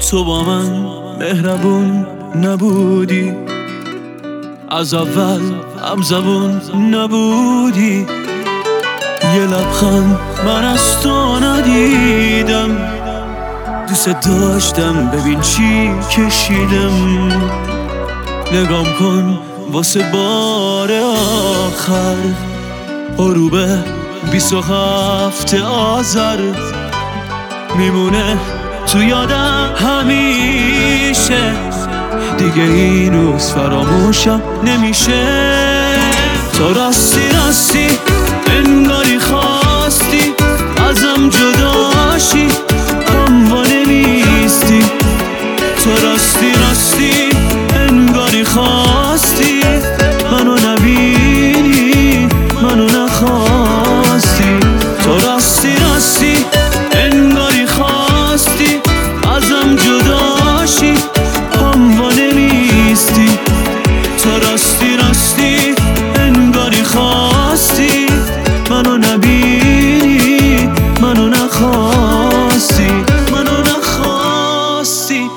تو با من مهربون نبودی، از اول همزبون نبودی. یه لبخند من از تو ندیدم، دوست داشتم ببین چی کشیدم. نگام کن واسه بار آخر، غروب 27 آذر میمونه تو یادم همیشه، دیگه این روز فراموشم نمیشه. تو راستی انگاری خواستی ازم جداشی، اما نمیستی. تو راستی انگاری خواستی منو نبینی، منو نخواستی. تو راستی انگاری خواستی ازم جداشی، اما نمیستی. تو راستی انگاری خواستی منو نبینی، منو نخواستی، منو نخواستی.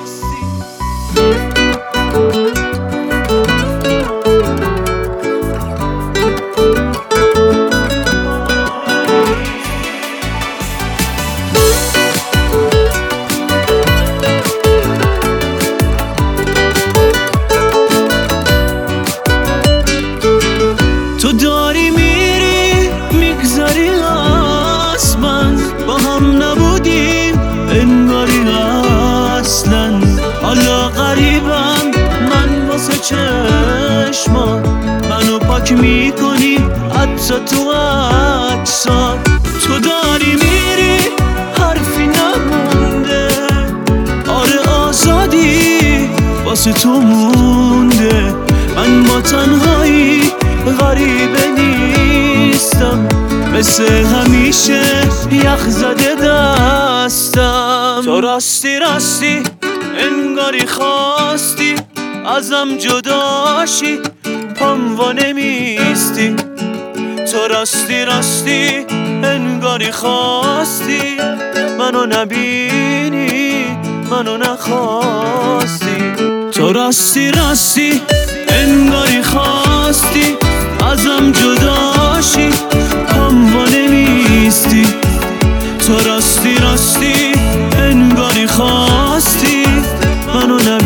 تو داری میری میگذاری از من، با هم نبودیم انگاری اصلا. حالا غریبم من واسه چشمات، منو پاک میکنی حتی تو عکسات. تو داری میری حرفی نمونده، آره آزادی واسه تو مونده. من با تنهایی غریبه نیستم، مثل همیشه یخ زده دستم. تو راستی انگاری خواستی ازم جداشی، پام وا نمیستی. تو راستی انگاری خواستی منو نبینی، منو نخواستی. تو راستی انگاری خواستی ازم جداشی، پام وا نمیستی. تو راستی انگاری خواستی منو نبینی.